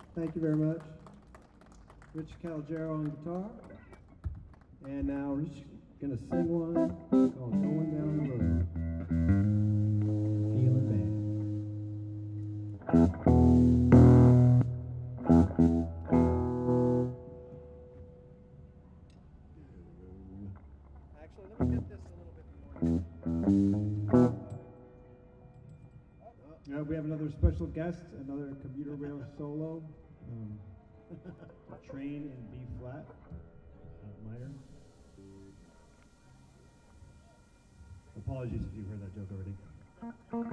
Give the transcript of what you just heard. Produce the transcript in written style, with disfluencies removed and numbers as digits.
Thank you very much. Rich Calgero on guitar. And now Rich gonna sing one called Going Down the Road. Feeling bad. Actually, let me get this a little bit more. We have another special guest, another commuter rail solo. Train in B flat minor. Apologies if you heard that joke already.